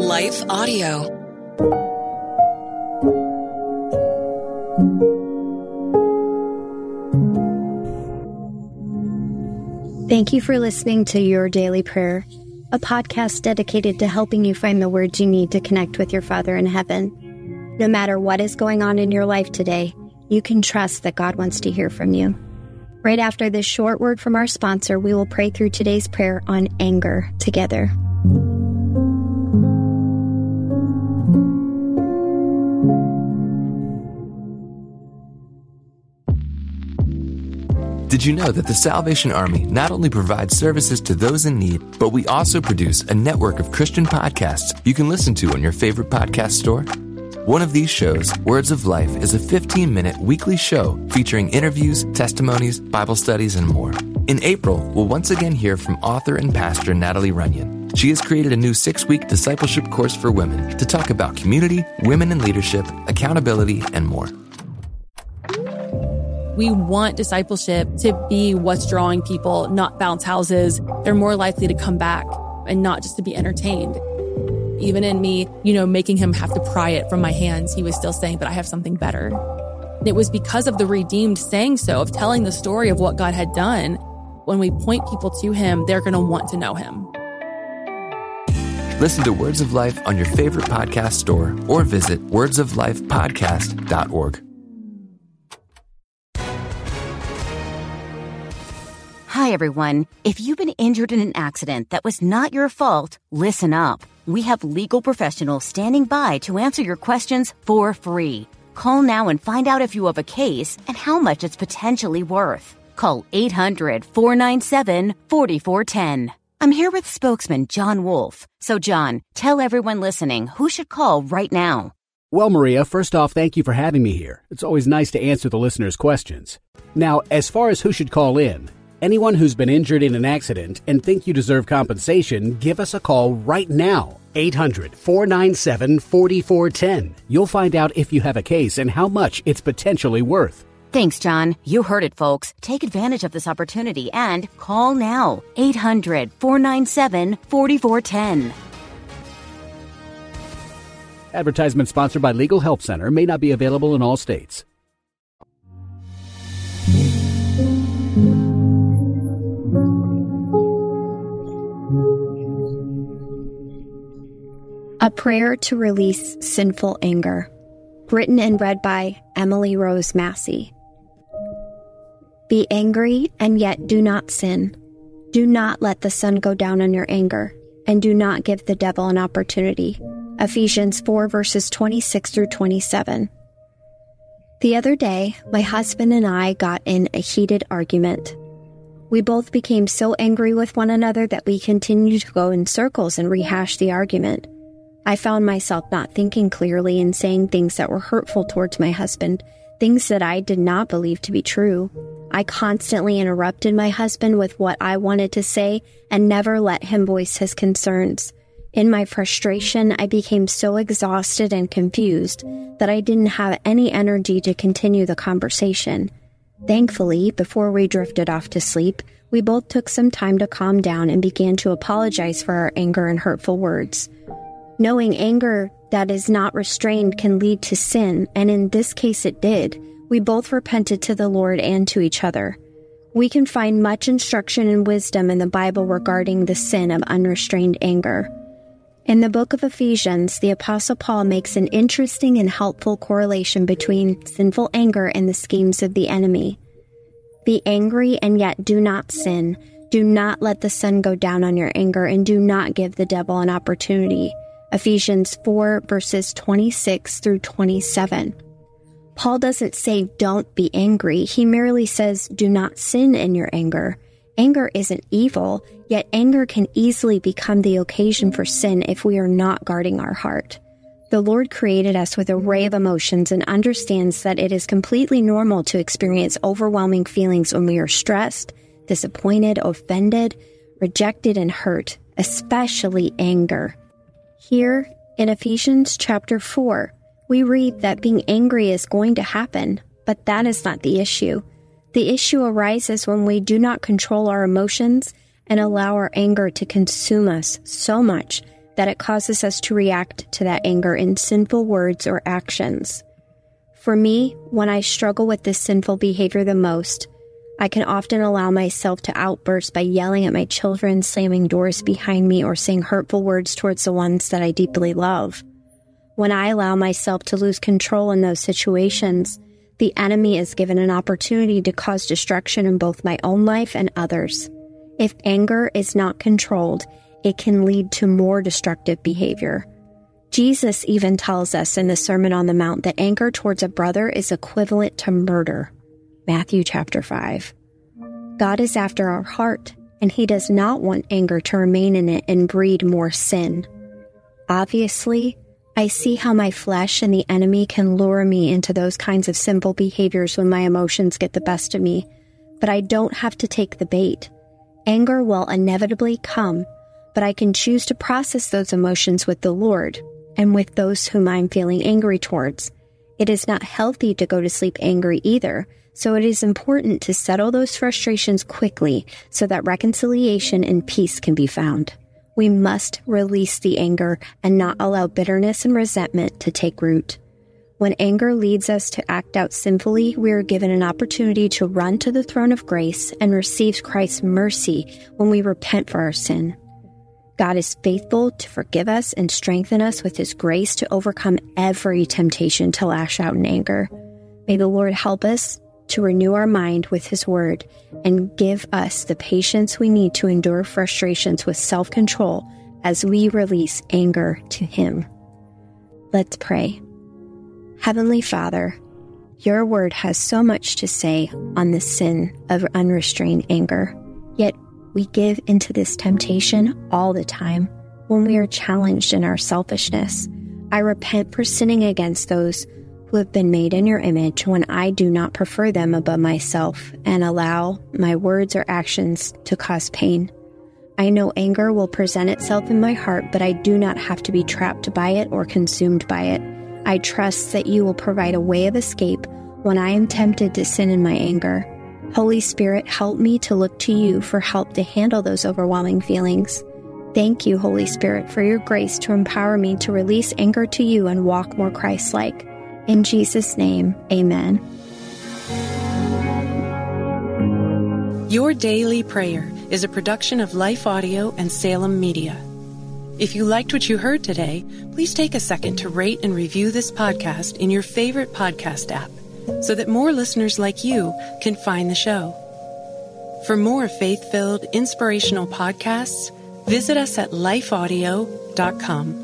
Life Audio. Thank you for listening to Your Daily Prayer, a podcast dedicated to helping you find the words you need to connect with your Father in heaven. No matter what is going on in your life today, you can trust that God wants to hear from you. Right after this short word from our sponsor, we will pray through today's prayer on anger together. Did you know that the Salvation Army not only provides services to those in need, but we also produce a network of Christian podcasts you can listen to on your favorite podcast store? One of these shows, Words of Life, is a 15-minute weekly show featuring interviews, testimonies, Bible studies, and more. In April, we'll once again hear from author and pastor Natalie Runyon. She has created a new 6-week discipleship course for women to talk about community, women in leadership, accountability, and more. We want discipleship to be what's drawing people, not bounce houses. They're more likely to come back and not just to be entertained. Even in me, making him have to pry it from my hands, he was still saying, but I have something better. And it was because of the redeemed saying so, of telling the story of what God had done. When we point people to him, they're going to want to know him. Listen to Words of Life on your favorite podcast store or visit wordsoflifepodcast.org. Hi, everyone. If you've been injured in an accident that was not your fault, listen up. We have legal professionals standing by to answer your questions for free. Call now and find out if you have a case and how much it's potentially worth. Call 800-497-4410. I'm here with spokesman John Wolf. So, John, tell everyone listening who should call right now. Well, Maria, first off, thank you for having me here. It's always nice to answer the listeners' questions. Now, as far as who should call in, anyone who's been injured in an accident and think you deserve compensation, give us a call right now. 800-497-4410. You'll find out if you have a case and how much it's potentially worth. Thanks, John. You heard it, folks. Take advantage of this opportunity and call now. 800-497-4410. Advertisement sponsored by Legal Help Center. May not be available in all states. A Prayer to Release Sinful Anger. Written and read by Emily Rose Massey. Be angry and yet do not sin. Do not let the sun go down on your anger, and do not give the devil an opportunity. Ephesians 4 verses 26 through 27. The other day, my husband and I got in a heated argument. We both became so angry with one another that we continued to go in circles and rehash the argument. I found myself not thinking clearly and saying things that were hurtful towards my husband, things that I did not believe to be true. I constantly interrupted my husband with what I wanted to say and never let him voice his concerns. In my frustration, I became so exhausted and confused that I didn't have any energy to continue the conversation. Thankfully, before we drifted off to sleep, we both took some time to calm down and began to apologize for our anger and hurtful words. Knowing anger that is not restrained can lead to sin, and in this case it did, we both repented to the Lord and to each other. We can find much instruction and wisdom in the Bible regarding the sin of unrestrained anger. In the book of Ephesians, the Apostle Paul makes an interesting and helpful correlation between sinful anger and the schemes of the enemy. Be angry and yet do not sin. Do not let the sun go down on your anger, and do not give the devil an opportunity. Ephesians 4 verses 26 through 27. Paul doesn't say don't be angry. He merely says do not sin in your anger. Anger isn't evil, yet anger can easily become the occasion for sin if we are not guarding our heart. The Lord created us with an array of emotions and understands that it is completely normal to experience overwhelming feelings when we are stressed, disappointed, offended, rejected, and hurt, especially anger. Here, in Ephesians chapter 4, we read that being angry is going to happen, but that is not the issue. The issue arises when we do not control our emotions and allow our anger to consume us so much that it causes us to react to that anger in sinful words or actions. For me, when I struggle with this sinful behavior the most, I can often allow myself to outburst by yelling at my children, slamming doors behind me, or saying hurtful words towards the ones that I deeply love. When I allow myself to lose control in those situations, the enemy is given an opportunity to cause destruction in both my own life and others. If anger is not controlled, it can lead to more destructive behavior. Jesus even tells us in the Sermon on the Mount that anger towards a brother is equivalent to murder. Matthew chapter 5. God is after our heart, and he does not want anger to remain in it and breed more sin. Obviously, I see how my flesh and the enemy can lure me into those kinds of sinful behaviors when my emotions get the best of me, but I don't have to take the bait. Anger will inevitably come, but I can choose to process those emotions with the Lord and with those whom I'm feeling angry towards. It is not healthy to go to sleep angry either, so it is important to settle those frustrations quickly so that reconciliation and peace can be found. We must release the anger and not allow bitterness and resentment to take root. When anger leads us to act out sinfully, we are given an opportunity to run to the throne of grace and receive Christ's mercy when we repent for our sin. God is faithful to forgive us and strengthen us with his grace to overcome every temptation to lash out in anger. May the Lord help us to renew our mind with his word and give us the patience we need to endure frustrations with self-control as we release anger to him. Let's pray. Heavenly Father, your word has so much to say on the sin of unrestrained anger, yet we give into this temptation all the time when we are challenged in our selfishness. I repent for sinning against those who have been made in your image when I do not prefer them above myself and allow my words or actions to cause pain. I know anger will present itself in my heart, but I do not have to be trapped by it or consumed by it. I trust that you will provide a way of escape when I am tempted to sin in my anger. Holy Spirit, help me to look to you for help to handle those overwhelming feelings. Thank you, Holy Spirit, for your grace to empower me to release anger to you and walk more Christ-like. In Jesus' name, amen. Your Daily Prayer is a production of Life Audio and Salem Media. If you liked what you heard today, please take a second to rate and review this podcast in your favorite podcast app so that more listeners like you can find the show. For more faith-filled, inspirational podcasts, visit us at lifeaudio.com.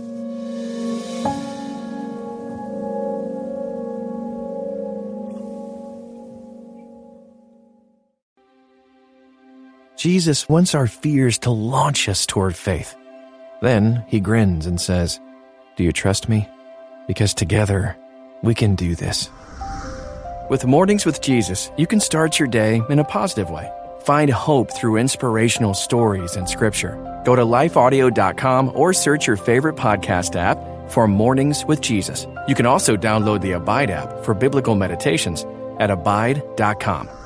Jesus wants our fears to launch us toward faith. Then he grins and says, "Do you trust me? Because together we can do this." With Mornings with Jesus, you can start your day in a positive way. Find hope through inspirational stories and scripture. Go to lifeaudio.com or search your favorite podcast app for Mornings with Jesus. You can also download the Abide app for biblical meditations at abide.com.